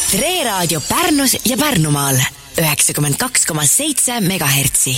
Tre Raadio Pärnus ja Pärnumaal 92,7 megahertsi.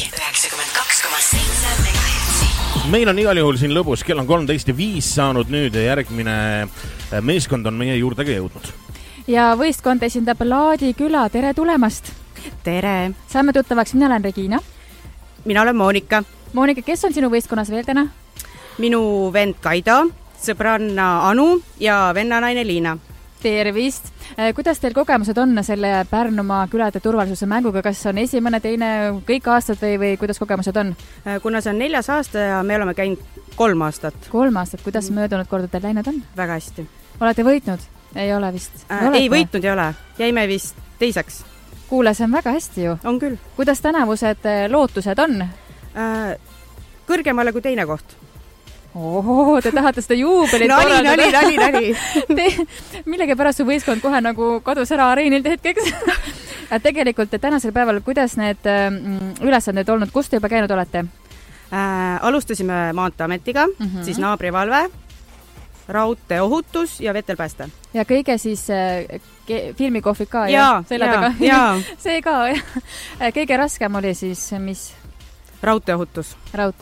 92,7 megahertsi. Meil on igal juhul siin lõbus, kell on 13:05 saanud nüüd ja järgmine meeskond on meie juurde ka jõudnud. Ja võistkond esindab Laadi küla, tere tulemast! Tere! Saame tuttavaks, mina olen Regina. Mina olen Moonika. Moonika, kes on sinu võistkonnas veel täna? Minu vend Kaido, sõbranna Anu ja vennanaine Liina. Tervist! Kuidas teil kogemused on selle Pärnumaa külade turvalisuse mänguga? Kas on esimene, teine, kõik aastad või kuidas kogemused on? Kuna see on 4. aasta ja me oleme käinud 3 aastat. 3 aastat, kuidas möödunud kordadel läinud on? Väga hästi. Olete võitnud? Ei ole vist? Ei võitnud ei ole. Jäime vist teiseks. Kuule, see on väga hästi ju. On küll. Kuidas tänavused lootused on? Kõrgemale kui teine koht. Oho, te tahate seda juubelit korraldada. Nali. Millegi pärast su võistkond kohe nagu kadus ära areenilt hetkeks. Tegelikult tänasel päeval, kuidas need ülesanded olnud, kust te juba käinud olete? Alustasime Maanteeametiga, siis naabrivalve, raudteeohutus ja vetelpääste. Ja kõige siis filmikohvik ka ja selle taga. See ka. Kõige raskem oli siis mis? Raudteeohutus.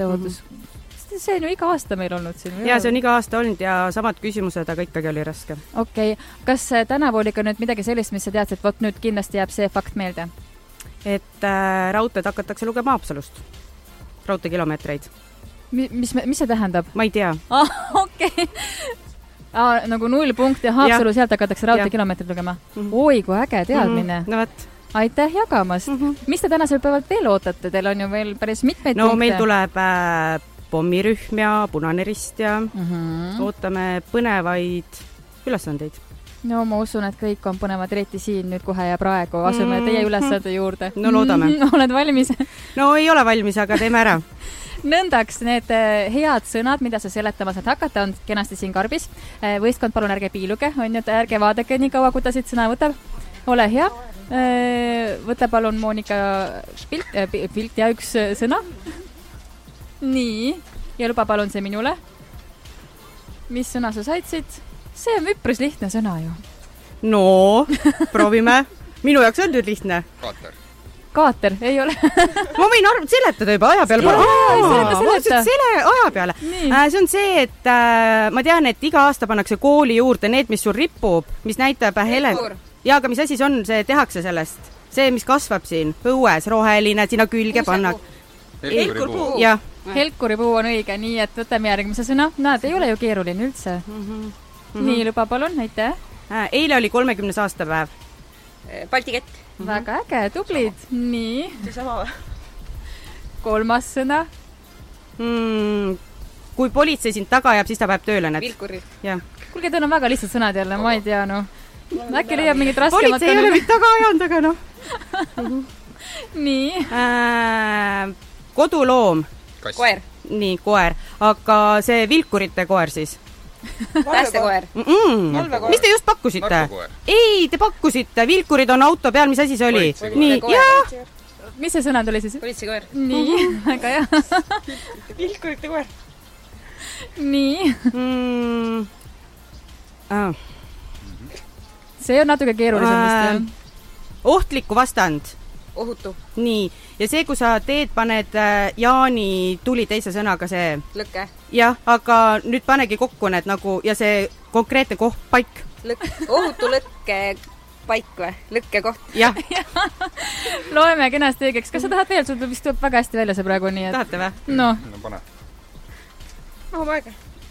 See on ju iga aasta meil olnud siin. Ja see on iga aasta olnud ja samad küsimused, aga ikkagi oli raske. Okei. Kas tänavu oli ka nüüd midagi sellist, mis sa teadsid, et nüüd kindlasti jääb see fakt meelde? Et raudteed hakatakse lugema Haapsalust. Raudteekilomeetreid. Mis see tähendab? Ma ei tea. Okei. Nagu 0 punkti ja Haapsalu sealt hakatakse raudteekilomeetrid lugema. Oi, kui äge teadmine. No võt. Aitäh jagamast. Mis te tänasel päevalt veel ootate? Teil on ju veel päris mitmeid punkte. No meil tuleb pommirühm ja punane rist ja ootame põnevaid ülesandeid. No ma usun, et kõik on põnevad eriti siin nüüd kohe ja praegu. Asume teie ülesande juurde. No loodame. Oled valmis? No ei ole valmis, aga teeme ära. Nõndaks need head sõnad, mida sa seletamas hakata, on kenasti siin karbis. Võistkond, palun ärge piiluge, on ju, ärge vaadake nii kaua, kui ta siit sõna võtab. Ole hea. Võta palun Moonika pilt ja üks sõna. Nii. Ja luba palun see minule. Mis sõna sa said siit? See on üpris lihtne sõna ju. No, proovime. Minu jaoks on nüüd lihtne. Kaater, ei ole. Ma võin seletada juba aja peale. Aja peale. See on see, et ma tean, et iga aasta pannakse kooli juurde need, mis sul rippub, mis näitab Ja, aga mis asi see on? See tehakse sellest. See, mis kasvab siin õues, roheline, sinna külge pannakse. Helkuripuu. Jah. Helkuripuu on õige, nii et võtame järgmise sõna. Näed, ei ole ju keeruline üldse. Nii, luba palun, aitäh. Eile oli 30. aastapäev. Balti kett. Väga äge, tublid. Nii. See sama. 3. sõna. Kui politsei sind taga jääb, siis ta päev tööle. Vilkuri. Kuulge, teil on väga lihtsad sõnad jälle, ma ei tea, Äkki leiab mingit raskemat. Politsei ei ole mind taga ajanud, aga Nii. Koduloom. Koer. Nii, koer. Aga see vilkurite koer siis? Päästekoer. Mis te just pakkusite? Ei, te pakkusite. Vilkurid on auto peal, mis asi see oli? Nii, jah. Mis see sõna tuli siis? Politseikoer. Nii, väga hea. Vilkurite koer. Nii. See on natuke keerulisem vist. Ohtliku vastand. Ohutu. Nii. Ja see, kui sa teed, paned Jaani tuli teise sõnaga see. Lõkke. Jah, aga nüüd panegi kokku need nagu ja see konkreetne koht, paik. Ohutu lõkke paik või? Lõkke koht. Jah. Loeme kenasti õigeks. Kas sa tahad veel? Sul vist tuleb väga hästi välja see praegu nii. Tahate või? No pane. Aega.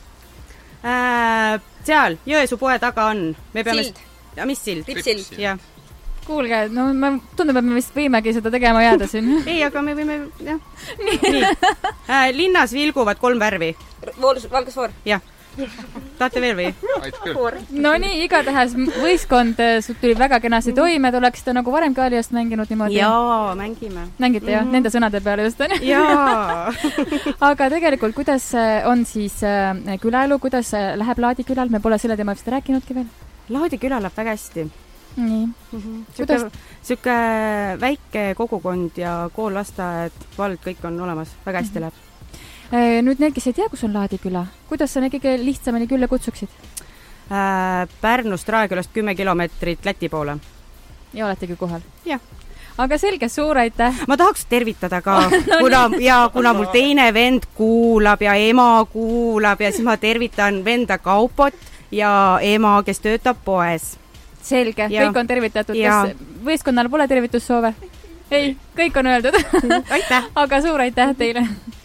Seal Jõesuu poe taga on. Sild. Ja mis sild? Ripsild. Jah. Kuulge, tundub, et me vist võimegi seda tegema jääda siin. Ei, aga me võime, jah. Nii. Linnas vilguvad 3 värvi. Valgesfoor. Jah. Tahate veel või? No nii, igatahes võistkond tuli väga kenasti toime, te oleksite nagu varem ka Aliast mänginud niimoodi? Jaa, mängime. Mängite jah, nende sõnade peale just on? Jaa. Aga tegelikult, kuidas on siis külaelu, kuidas läheb Laadi külal? Me pole selle teema vist rääkinudki veel? Laadi küla läheb väga hästi. Nii. Siuke väike kogukond ja kool, lasteaed, vald, kõik on olemas. Väga hästi läheb. Nüüd need, kes ei tea, kus on Laadi küla, kuidas sa kõige lihtsamini külla kutsuksid? Pärnust Raekülast 10 kilomeetrit Läti poole. ja oletegi kohal? Jah. Aga selge, suur aitäh! Ma tahaks tervitada ka, kuna mul teine vend kuulab ja ema kuulab ja siis ma tervitan venda Kaupot ja ema, kes töötab poes. Selge, kõik on tervitatud. Kas võistkonnal pole tervitussoove? Ei, kõik on öeldud. Aitäh! Aga suur aitäh teile!